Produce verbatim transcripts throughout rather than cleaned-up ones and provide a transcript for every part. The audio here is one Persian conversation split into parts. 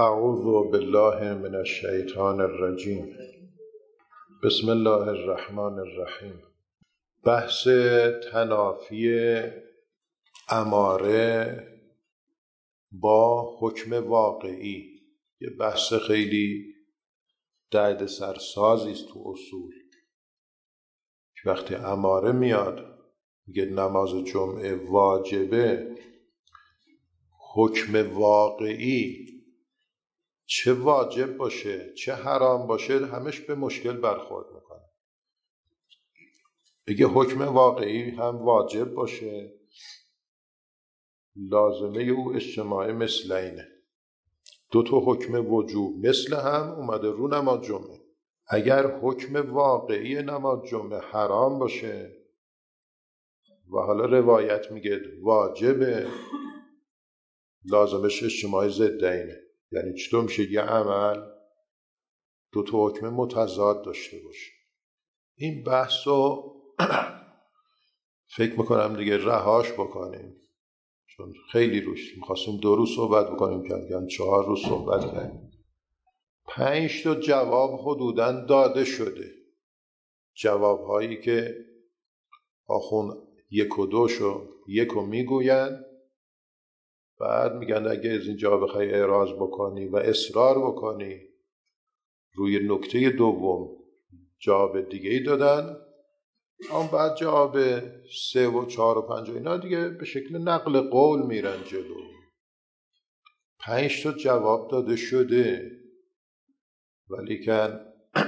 اعوذ بالله من الشیطان الرجیم. بسم الله الرحمن الرحیم. بحث تنافی اماره با حکم واقعی یه بحث خیلی درد سرسازی است تو اصول. که وقتی اماره میاد میگه نماز جمعه واجبه، حکم واقعی چه واجب باشه چه حرام باشه همش به مشکل برخورد میکنه. بگه حکم واقعی هم واجب باشه، لازمه او اجتماع مثلینه، دو تا حکم وجوب مثل هم اومده رو نماز جمعه. اگر حکم واقعی نماز جمعه حرام باشه و حالا روایت میگه واجبه، لازمش اجتماع ضدینه. یعنی چطور میشه یه عمل دو تا حکم متضاد داشته باشه؟ این بحث رو فکر میکنم دیگه رهاش بکنیم، چون خیلی روش میخواستیم دو روز صحبت بکنیم که چهار روز صحبت کردیم. پنج تا جواب حدوداً داده شده، جواب هایی که آخون یک و دوشو یک و میگوین، بعد میگن اگه از این جواب بخوای اعراض بکنی و اصرار بکنی روی نکته دوم جواب دیگه ای دادن، اما بعد جواب سه و چهار و پنج و اینا دیگه به شکل نقل قول میرن جلو. پنج تا جواب داده شده، ولیکن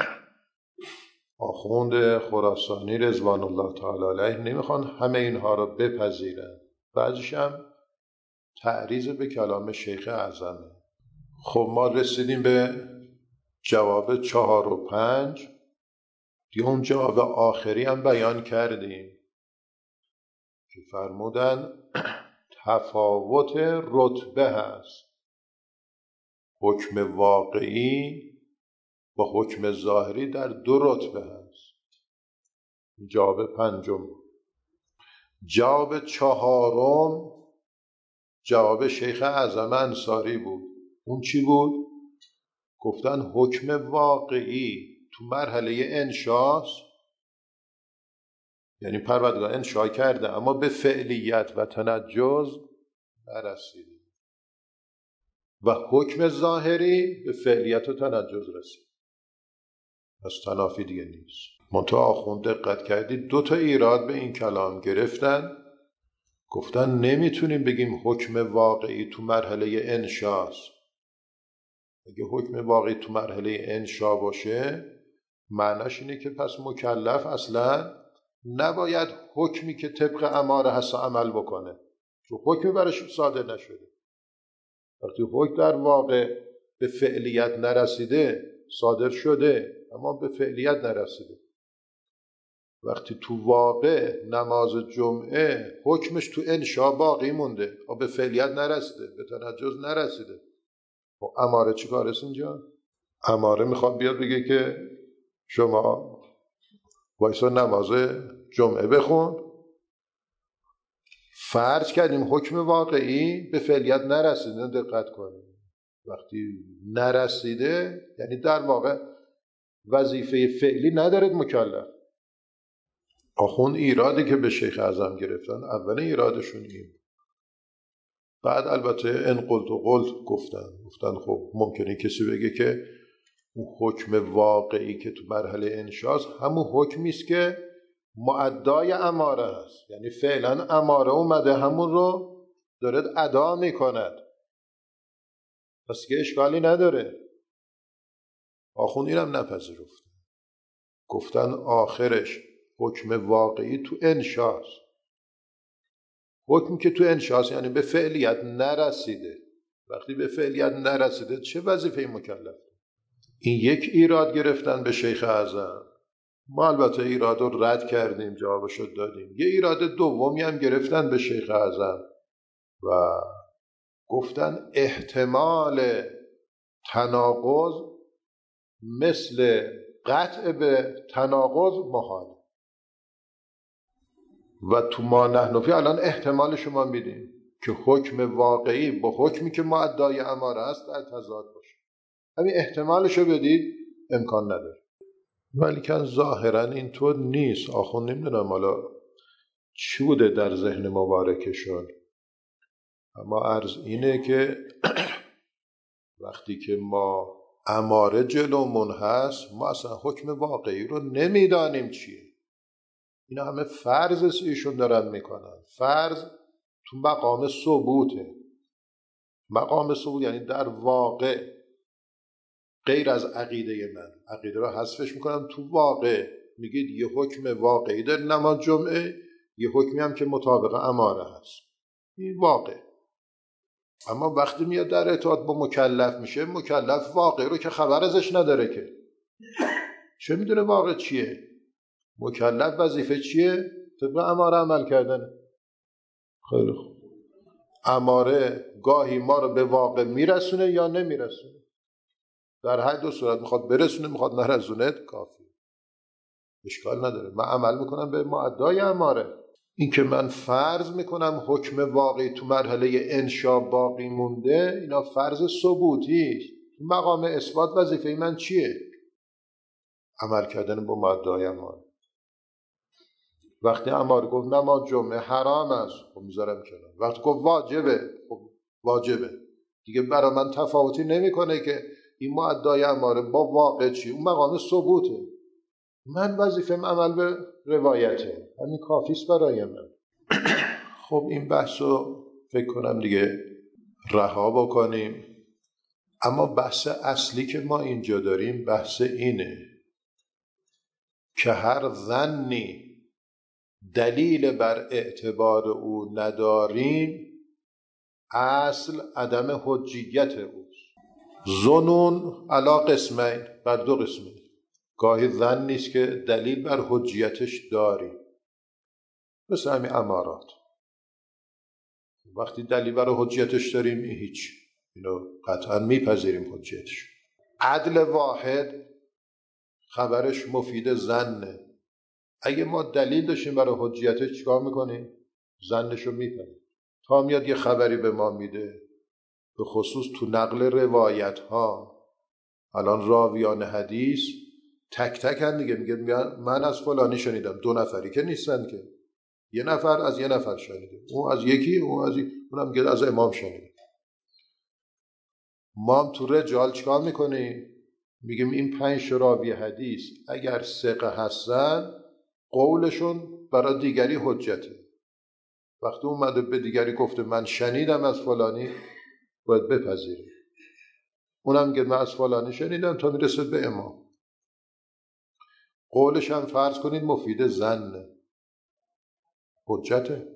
آخوند خراسانی رضوان الله تعالی علیه نمیخوان همه اینها رو بپذیرن، بعضیش هم تعریض به کلام شیخ اعظمه. خب ما رسیدیم به جواب چهار و پنج دیگه. اون جواب آخری هم بیان کردیم که فرمودن تفاوت رتبه هست، حکم واقعی با حکم ظاهری در دو رتبه هست. جواب پنجم. جواب چهارم جواب شیخ اعظم انصاری بود. اون چی بود؟ گفتن حکم واقعی تو مرحله انشاست، یعنی پروردگار انشا کرده اما به فعلیت و تنجز نرسیده، و حکم ظاهری به فعلیت و تنجز رسید. پس تنافی دیگه نیست. منتها آخوند دقت کردید دو تا ایراد به این کلام گرفتن. گفتن نمیتونیم بگیم حکم واقعی تو مرحله انشاست. اگه حکم واقعی تو مرحله انشا باشه معناش اینه که پس مکلف اصلا نباید حکمی که طبق اماره هست عمل بکنه، چون حکمی برش صادر نشده. وقتی حکم در واقع به فعلیت نرسیده، صادر شده اما به فعلیت نرسیده، وقتی تو واقع نماز جمعه حکمش تو انشا باقی مونده و به فعلیت نرسیده، به تنجز نرسیده، و اماره چی کار است اینجا؟ اماره میخواد بیاد بگه که شما وایسا نماز جمعه بخون. فرض کردیم حکم واقعی به فعلیت نرسیده، دقت کنیم. وقتی نرسیده یعنی در واقع وظیفه فعلی ندارد مکلف. آخون ایرادی که به شیخ اعظم گرفتن، اول ایرادشون این. بعد البته ان قلت و قلت گفتن گفتن خب ممکنه کسی بگه که اون حکم واقعی که تو مرحله انشاست همون حکمی است که مؤدای اماره هست، یعنی فعلا اماره اومده همون رو دارد ادا میکند، پس که اشکالی نداره. آخون اینم نپذیرفت، گفتن آخرش حکم واقعی تو انشاست. حکم که تو انشاست یعنی به فعلیت نرسیده. وقتی به فعلیت نرسیده چه وظیفه مکلف؟ این یک ایراد گرفتن به شیخ اعظم. ما البته ایراد رو رد کردیم، جوابش رو دادیم. یه ایراد دومی هم گرفتن به شیخ اعظم و گفتن احتمال تناقض مثل قطع به تناقض محال، و تو ما نحنفی الان احتمال شما میدیم که حکم واقعی با حکمی که مؤدای اماره است در تضاد باشه. همین احتمالشو بدید امکان نداره. ولی که ظاهرا اینطور نیست. آخون نمیدونم حالا چی بوده در ذهن مبارکشون، اما عرض اینه که وقتی که ما اماره جلومون هست، ما اصلا حکم واقعی رو نمیدانیم چیه. اینا همه فرض ایشون دارن میکنن. فرض تو مقام ثبوته. مقام ثبوت یعنی در واقع غیر از عقیده من، عقیده رو حذفش میکنم، تو واقع میگید یه حکم واقعی در نماز جمعه، یه حکمی هم که مطابق اماره هست، این واقع. اما وقتی میاد در ارتباط با مکلف میشه، مکلف واقع رو که خبر ازش نداره که چه میدونه واقع چیه. مکلف وظیفه چیه؟ طبق اماره عمل کردن. خیلی خوب، اماره گاهی ما رو به واقع میرسونه یا نمیرسونه. در هر دو صورت، میخواد برسونه میخواد نرسونه، کافی، اشکال نداره. من عمل میکنم به مؤدای اماره. این که من فرض میکنم حکم واقعی تو مرحله انشا باقی مونده، اینا فرض ثبوتی. مقام اثبات وظیفه من چیه؟ عمل کردن با مؤدای اماره. وقتی اماره گفت نماز جمعه حرام است، خب میذارم کنار. وقتی گفت واجبه، خب واجبه دیگه. برای من تفاوتی نمیکنه که این مؤدای اماره با واقع چی. اون مقام ثبوته. من وظیفه‌ام عمل به روایته، همین کافیست برای من. خب این بحث رو فکر کنم دیگه رها بکنیم. اما بحث اصلی که ما اینجا داریم بحث اینه که هر ظنی دلیل بر اعتبار او نداریم، اصل عدم حجیت اوست. ظنون علا قسمین، بر دو قسمه. گاهی ظن نیست که دلیل بر حجیتش داریم، مثل همین امارات. وقتی دلیل بر حجیتش داریم، این هیچ، اینو قطعا میپذیریم حجیتش. عدل واحد خبرش مفید ظنه. اگه ما دلیل داشتیم برای حجیتش، چیکار میکنیم؟ ظنشو میپذیریم. تا میاد یه خبری به ما میده، به خصوص تو نقل روایت ها، الان راویان حدیث تک تک هم دیگه میگه من از فلانی شنیدم. دو نفری که نیستن که، یه نفر از یه نفر شنیده، اون از یکی، اون از یکی، اونم میگه از امام شنیده. ما هم تو رجال چیکار میکنیم؟ میگیم این پنج راوی حدیث اگر ثقه هستن، قولشون برای دیگری حجته. وقتی اومده به دیگری گفته من شنیدم از فلانی، باید بپذیریم. اونم میگه من از فلانی شنیدم تا میرسه به امام. قولش هم فرض کنید مفید ظنه، حجته.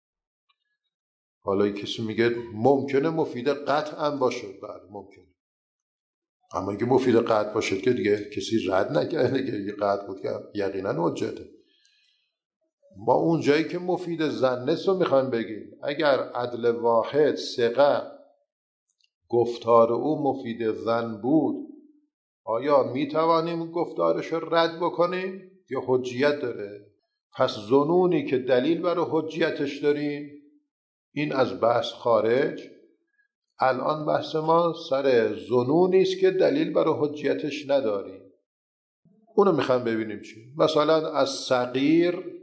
حالا کسی میگه ممکنه مفید قطع هم باشه، بله ممکنه. اما اینکه مفید قطع باشه که دیگه کسی رد نکرده که یه قطع بود که یقینا حجته. ما اون جایی که مفید ظنه رو میخوایم بگیم، اگر عدل واحد ثقه گفتار او مفید ظن بود، آیا میتوانیم گفتارش رو رد بکنیم یا حجیت داره؟ پس ظنونی که دلیل برای حجیتش داریم، این از بحث خارج. الان بحث ما سر ظنونی است که دلیل برای حجیتش نداریم. اونو میخوام ببینیم چی. مثلا از صغیر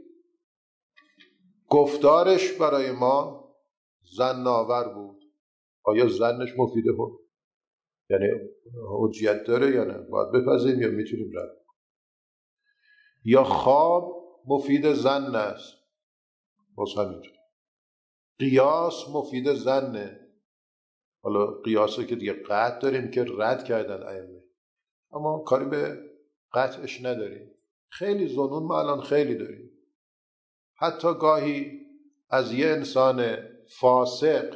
گفتارش برای ما ظن‌آور بود، آیا ظنش مفیده بود؟ یعنی حجیت داره یا نه؟ باید بپذیریم یا میتونیم رد؟ یا خواب مفید ظن است، باز همینطور. قیاس مفید ظنه. حالا قیاسه که دیگه قطع داریم که رد کردن ائمه، اما کاری به قطعش نداریم. خیلی ظنون ما الان خیلی داریم. حتی گاهی از یه انسان فاسق،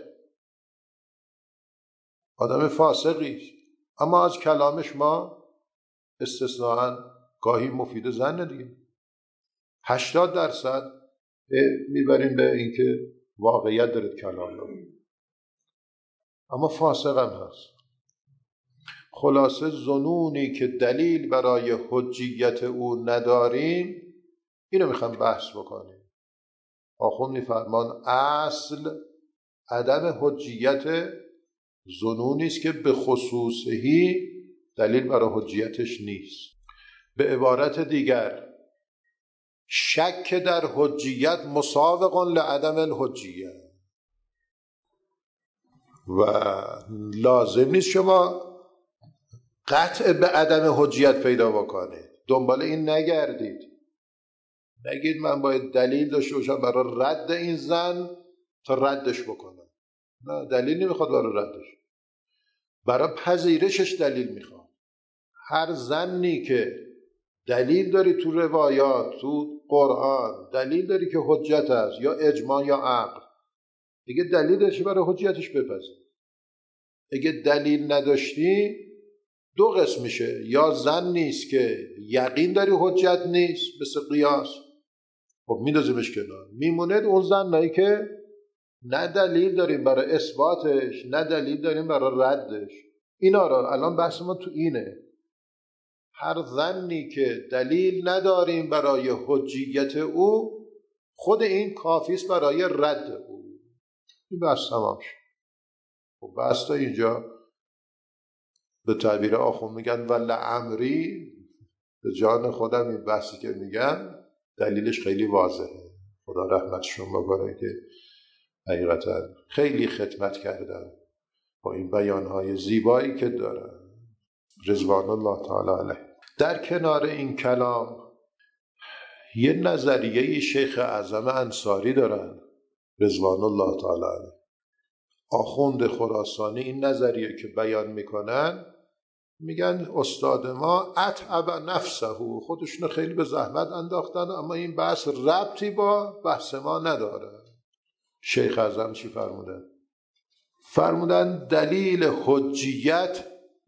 آدم فاسقی، اما از کلامش ما استثناءً گاهی مفید ظن دیگه. هشتاد درصد میبریم به اینکه واقعیت داره کلام رو، اما فاسق هم هست. خلاصه ظنونی که دلیل برای حجیت او نداریم، اینو میخوام بحث بکنیم. آخوند میفرمان اصل عدم حجیت ظنونی است که به خصوصهی دلیل برای حجیتش نیست. به عبارت دیگر شک در حجیت مساوق لعدم الحجیت و لازم نیست شما قطع به عدم حجیت پیدا بکنید، دنبال این نگردید، نگید من باید دلیل داشته باشم برای رد این زن تا ردش بکنم. نه، دلیل نمیخواد برای ردش، برای پذیرشش دلیل میخواد. هر زنی که دلیل داری تو روایات، تو قرآن دلیل داری که حجت است یا اجماع یا عقل، اگه دلیل داشتی برای حجیتش بپذیر. اگه دلیل نداشتی دو قسم میشه، یا زن نیست که یقین داری حجت نیست مثل قیاس، خب میندازیمش کنار، میمونه اون زنایی که نه دلیل داریم برای اثباتش نه دلیل داریم برای ردش. اینا را الان بحث ما تو اینه، هر زنی که دلیل نداریم برای حجیت او خود این کافی است برای رد او. این بحث تمام شد. خب بحث تا اینجا به تعبیر آخوند میگن ولی امری، به جان خودم این بحثی که میگم دلیلش خیلی واضحه. خدا رحمتشون بکنه که حقیقتا خیلی خدمت کردن با این بیانهای زیبایی که دارن، رضوان الله تعالی علیه. در کنار این کلام یه نظریه شیخ اعظم انصاری دارن رضوان الله تعالی علیه. آخوند خراسانی این نظریه که بیان میکنن، میگن استاد ما اتعب نفسه، خودشون خیلی به زحمت انداختن اما این بحث ربطی با بحث ما نداره. شیخ اعظم چی فرمودن؟ فرمودن دلیل حجیت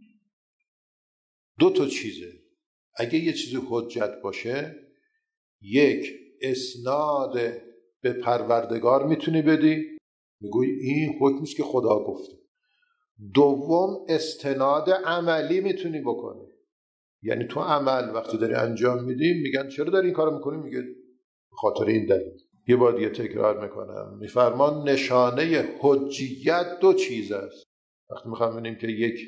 دو تا چیزه. اگه یه چیزی حجت باشه، یک اسناد به پروردگار میتونی بدی، میگوی این حکمیست که خدا گفته. دوم استناد عملی میتونی بکنی، یعنی تو عمل وقتی داری انجام میدی میگن چرا داری این کارو میکنی؟ میگه خاطر این دلیل. یه بار دیگه تکرار میکنم، میفرمان نشانه حجیت دو چیز است. وقتی میخوام ببینیم که یک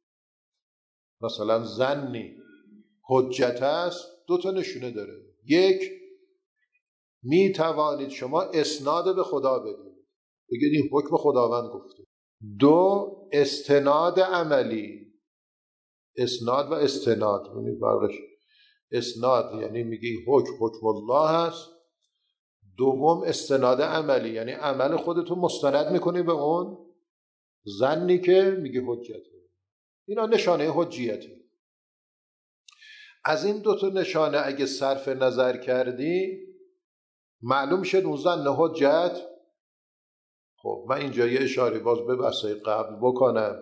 مثلا زنی حجت است، دو تا نشونه داره. یک، میتوانید شما اسناد به خدا بدید، بگید این حکم خداوند گفته. دو، استناد عملی. اسناد و استناد ببینید فرقش. اسناد یعنی میگی حکم حکم الله هست. دوم استناد عملی، یعنی عمل خودتو مستند میکنی به اون زنی که میگی حجته. اینا نشانه حجیته. از این دو تا نشانه اگه صرف نظر کردی معلوم شد اون زن حجت. خب من اینجا یه اشاره باز به بحثای قبل بکنم.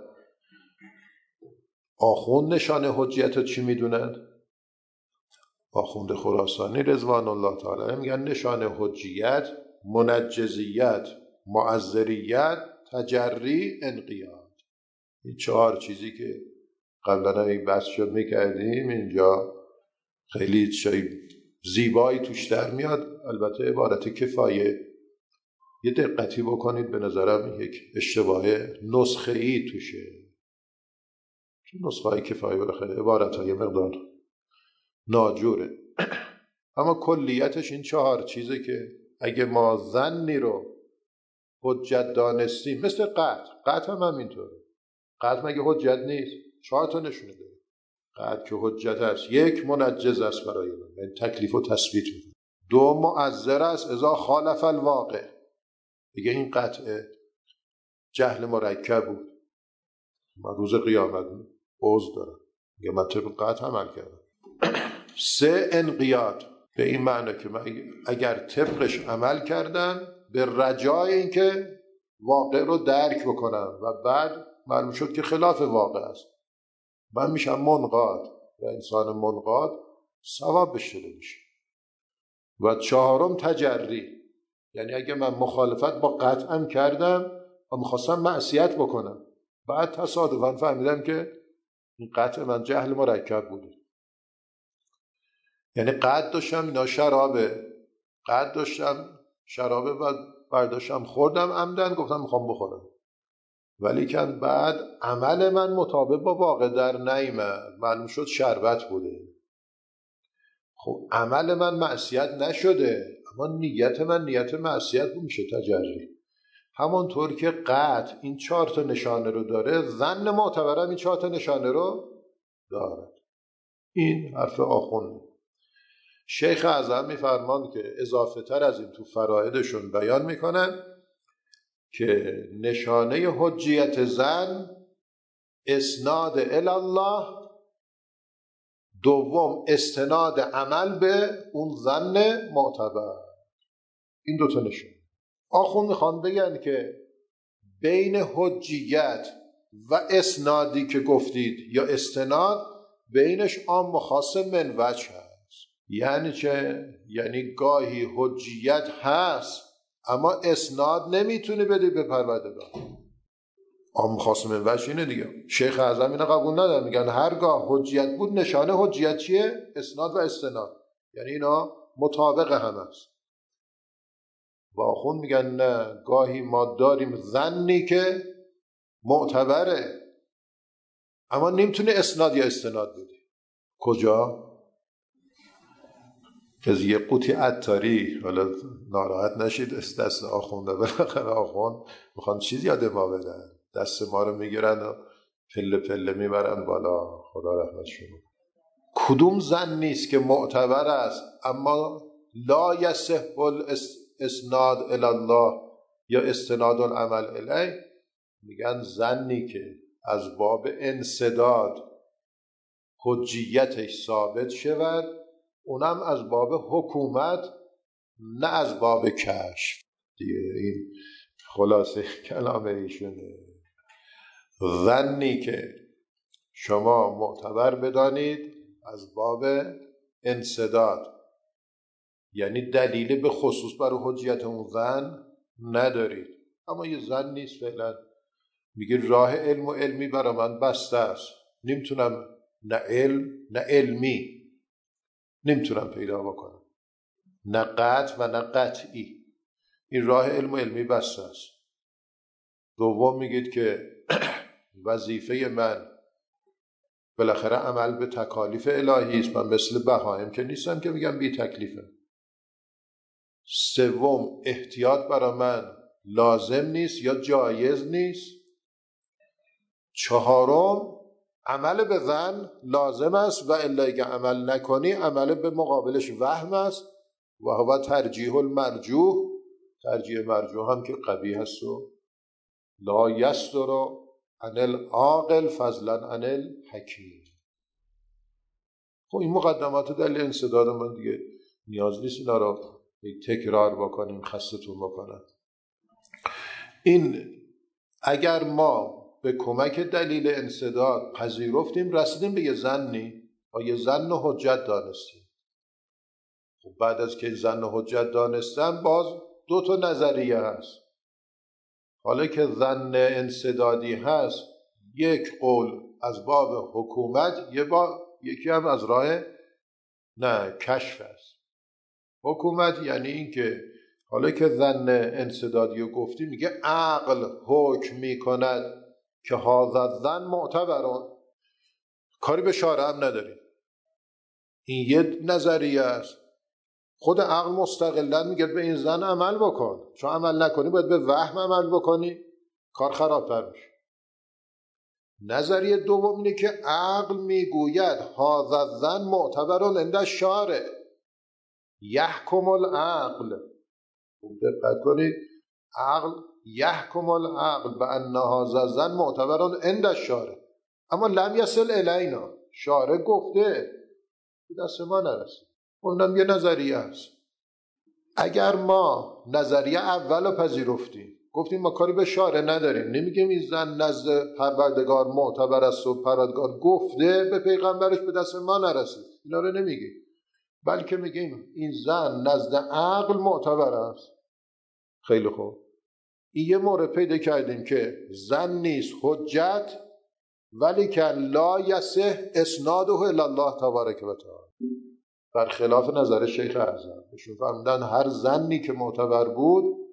آخوند نشانه حجیت رو چی میدونن؟ آخوند خراسانی رضوان الله تعالی میگن نشانه حجیت منجزیت، معذریت، تجری، انقیاد. این چهار چیزی که قبلا این بحث شد میکردیم اینجا خیلی چای زیبایی توش در میاد. البته عبارت کفایه یه دقتی بکنید، به نظرم یک اشتباه نسخه ای توشه، چون نسخه های کفایه بالاخره عبارت های مقدار ناجوره. اما کلیتش این چهار چیزه که اگه ما ظنی رو حجت دانستیم، مثل قطع قطع هم همینطوره. قطع مگه حجت نیست؟ چهار تا نشونه داره. قطع که حجت است، یک منجز است برای من، یعنی تکلیف و تثبیت میکنه. دو معذر است اذا خالف الواقع، دیگه این قطع جهل مرکب بود، من روز قیامت عذر دارم، میگه من طبق قطع عمل کردم. سه انقیاد، به این معنی که من اگر طبقش عمل کردم به رجای اینکه واقع رو درک بکنم و بعد معلوم شد که خلاف واقع است، من میشم منقاد و انسان منقاد ثواب بشده میشه. و چهارم تجری، یعنی اگه من مخالفت با قطعم کردم و میخواستم معصیت بکنم، بعد تصادفاً فهمیدم که این قطع من جهل مرکب بوده. یعنی قطع داشتم اینا شرابه، قطع داشتم شرابه و برداشتم خوردم عمدن، گفتم میخوام بخورم، ولی که بعد عمل من مطابق با واقع در نیامد، معلوم شد شربت بوده. خب عمل من معصیت نشده، اما نیت من نیت معصیت بود، میشه تجری. همانطور که قطع این چهار تا نشانه رو داره، ظن معتبرم این چهار تا نشانه رو داره. این حرف آخونده. شیخ اعظم میفرمان که اضافه تر از این تو فرائدشون بیان میکنن که نشانه حجیت ظن اسناد الی الله، دوم استناد عمل به اون ظن معتبر. این دوتا نشانه. آخون میخوان بگن که بین حجیت و اسنادی که گفتید یا استناد، بینش عام و خاص من وجه هست. یعنی چه؟ یعنی گاهی حجیت هست اما اسناد نمیتونه بده به پروردگار. عام خاص من وجه اینه دیگه. شیخ اعظم اینو قبول نداره، میگن هرگاه حجیت بود نشانه حجیت چیه؟ اسناد و استناد، یعنی اینا مطابق هم هست. و آخون میگن نه، گاهی ما داریم ظنی که معتبره اما نمیتونه اسناد یا استناد بده. کجا؟ از یه قوطی عطاری، حالا ناراحت نشید دست آخونده، بالاخره آخوند میخوان چیز یاد ما بدن، دست ما رو میگیرن و پله پله میبرن بالا. خدا رحمت شما. کدوم ظن نیست که معتبر است اما لا یصح الاسناد الی الله یا استناد العمل الیه؟ میگن ظنی که از باب انسداد حجیتش ثابت شود، اونم از باب حکومت نه از باب کشف دیگه. این خلاصه کلام ایشونه. ظنی که شما معتبر بدانید از باب انسداد، یعنی دلیل به خصوص برای حجیت اون ظن ندارید، اما یه ظن نیست فعلا، میگه راه علم و علمی برای من بسته است، نمیتونم نه علم نه علمی نمیتونم پیدا بکنم، نه قطع و نه قطعی. این راه علم و علمی بسته است. دوم میگید که وظیفه من بالاخره عمل به تکالیف الهی است، من مثل بهائم که نیستم که میگم بی تکلیفم. سوم احتیاط برای من لازم نیست یا جایز نیست. چهارم عمل به ظن لازم است و الا اگه عمل نکنی عمل به مقابلش وهم است و هو ترجیح المرجوح. ترجیح مرجوح هم که قبیح است و لا یصدر عن العاقل فضلا عن الحکیم. خب این مقدمات دلیل انسداد من دیگه نیاز نیست اینا رو تکرار بکنیم، خستتون بکنم. این اگر ما به کمک دلیل انسداد پذیرفتیم، رسیدیم به یه ظنی و یه ظن و حجت دانستیم. خب بعد از که ظن و حجت دانستم باز دو تا نظریه هست. حالا که ظن انسدادی هست، یک قول از باب حکومت، یه با یکی هم از راه نه کشف است. حکومت یعنی این که حالا که ظن انسدادی رو گفتی، میگه عقل حکم میکند که هذا الظن معتبرون، کاری به شارع هم نداریم. این یه نظریه است. خود عقل مستقلا میگه به این ظن عمل بکن، چون عمل نکنی باید به وهم عمل بکنی، کار خرابتر میشه. نظریه دوم اینه که عقل میگوید هذا الظن معتبرون عند الشارع یحکم العقل. خوب دقت کنید، عقل یحکم العقل بان هذا الظن معتبرون عند الشارع، اما لم یصل الینا، شارع گفته دست ما نرسید. اونم یه نظریه است. اگر ما نظریه اول رو پذیرفتیم، گفتیم ما کاری به شارع نداریم، نمیگیم این ظن نزد پروردگار معتبر است و پروردگار گفته به پیغمبرش به دست ما نرسید، اینا رو نمیگیم، بلکه میگیم این ظن نزد عقل معتبر است. خیلی خوب، این یه مورد پیدا کردیم که ظن نیست حجت، ولی که لا یصح اسناده الی الله تبارک و تعالی، برخلاف نظر شیخ اعظم. ایشون فرمودن هر ظنی که معتبر بود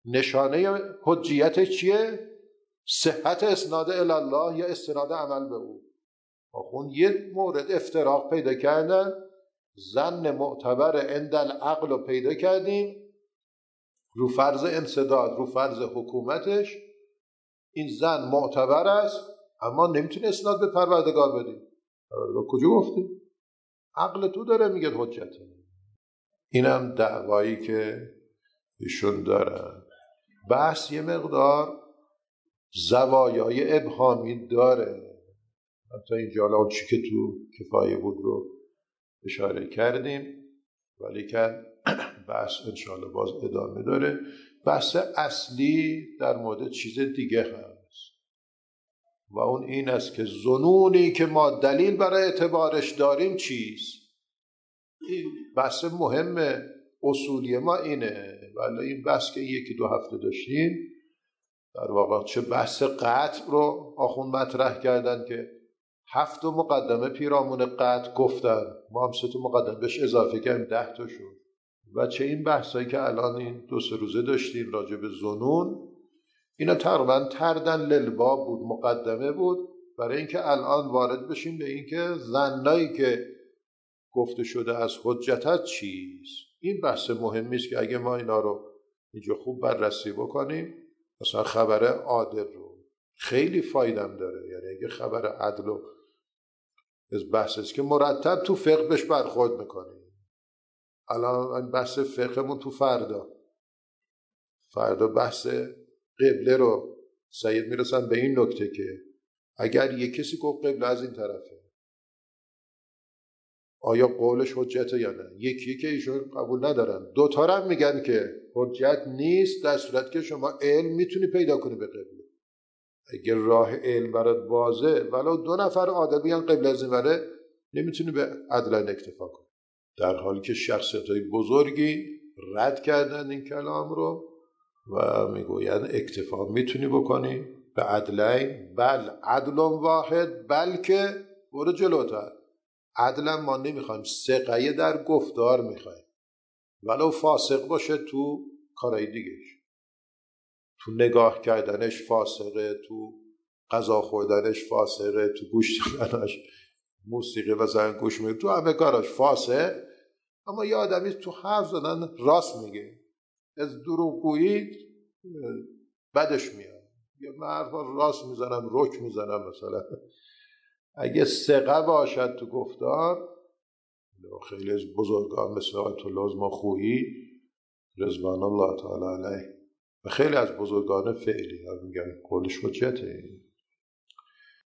نشانه حجیت چیه؟ صحت اسناد الله یا استناد عمل به او. آخون یه مورد افتراق پیدا کردن، ظن معتبر عند العقل رو پیدا کردیم رو فرض انسداد، رو فرض حکومتش. این ظن معتبر است اما نمیتونه اسناد به پروردگار بدیم. پروردگار کجا گفته؟ عقل تو داره میگه حجته. اینم دعوایی که ایشون دارن. بحث یه مقدار زوایای ابهامی داره، حتی اینجا الان چی که تو کفایه بود رو اشاره کردیم، ولی که بحث انشاءالله باز ادامه داره. بحث اصلی در مورد چیز دیگه هست و اون این است که ظنونی که ما دلیل برای اعتبارش داریم چیست. این بحث مهم اصولی ما اینه. ولی این بحث که یکی دو هفته داشتیم در واقع چه بحث قطع رو آخون مطرح کردن که هفت مقدمه پیرامون قطع گفتن، ما هم سه تا مقدمه بهش اضافه کردیم، ده تا شد. و چه این بحثایی که الان این دو سه روزه داشتیم راجع به ظنون، اینا تقریبا تردن للباب بود، مقدمه بود برای اینکه الان وارد بشیم به اینکه ظنایی که گفته شده از حجتت چیست. این بحث مهمی است که اگه ما اینا رو اینجا خوب بررسی بکنیم، مثلا خبر عادل رو خیلی فایدم داره. یعنی اگه خبر عدل رو از بحث است که مرتب تو فقه بهش برخورد میکنیم. الان بحث فقهمون تو فردا فردا بحث قبله رو سید میرسن به این نکته که اگر یک کسی گفت قبله از این طرفه، آیا قولش حجته یا نه؟ یکی که ایشون قبول ندارن، دو تا هم میگن که حجت نیست در صورت که شما علم میتونی پیدا کنی به قبله. اگر راه علم برات بازه ولو دو نفر عادل بگن قبله از این وره، نمیتونی به عدلن اکتفا کنی. در حالی که شخصیت‌های بزرگی رد کردن این کلام رو و میگوین اکتفا میتونی بکنی به عدلین، بل عدل واحد، بلکه برو جلوتر، عدلا ما نمیخوایم، ثقه در گفتار میخوایم، ولو فاسق باشه تو کارهای دیگهش، تو نگاه کردنش فاسقه، تو غذا خوردنش فاسقه، تو گوش دادنش موسیقی مثلا گوش میده، تو همه کاراش فاسق. اما یه آدمی تو حرف زدن راست میگه، از دروغگویی بدش میاد، یا من حرفا راست میزنم رک میزنم مثلا. اگه ثقه باشد تو گفتار، خیلی از بزرگان مثل آیت الله ازماخویی رضوان الله تعالی علیه و خیلی از بزرگان فعلی ها میگن قولش حجته.